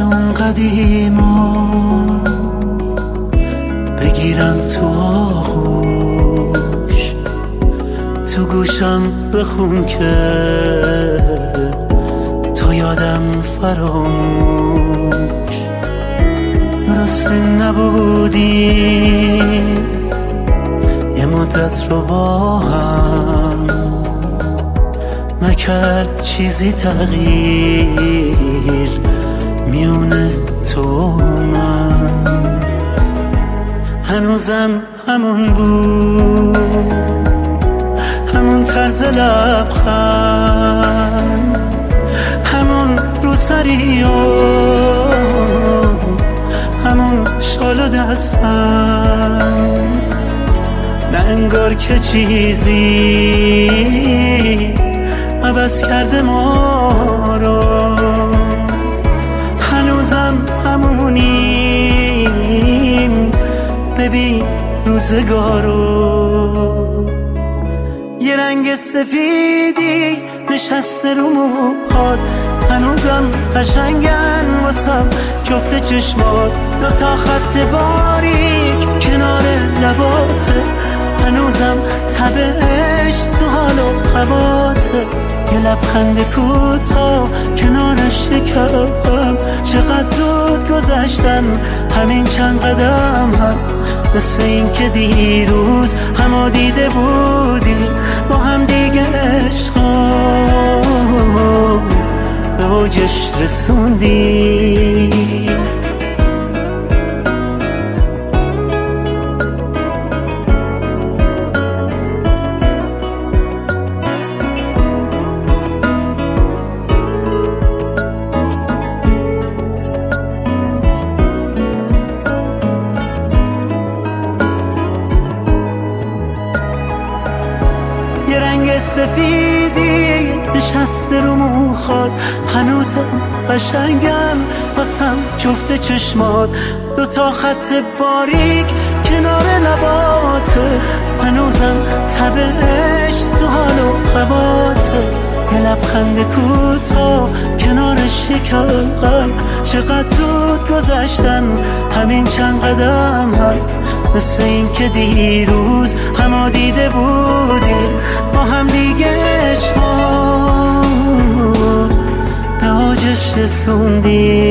اون قدیما بگیرم تو آغوش، تو گوشم بخون که تو یادم فراموش. درست نبودیم یه مدت رو با هم، نکرد چیزی تغییر میونه تو و من. هنوزم همون بود، همون طرز لبخند، همون روسری و همون شال و دستم. نه انگار که چیزی عوض کرده ما رو، هنوزم همونیم. ببین روزگارو، یه رنگ سفیدی نشسته رو موهات، هنوزم قشنگن واسم جفت چشمات. دوتا خط باریک کنار لباته، هنوزم تب عشق تو حال و هواته. یه لبخند کوتاه کنارش شکم، چقدر زود گذشتن همین چند قدم هم. مثل این که دیروز همو دیده بودیم با هم دیگه، عشقا به اوجش رسوندیم. یه رنگ سفیدی نشسته رو موهات، هنوزم قشنگم واسم جفت چشمات. دوتا خط باریک کنار لباته، هنوزم تب عشق تو حال و هواته. یه لبخند کوتاه کنارش شکم، چقدر زود گذشتن همین چند قدم هم. مثل این که دیروز همو دیده بودیم با هم دیگه، عشقا به اوجش رسوندیم.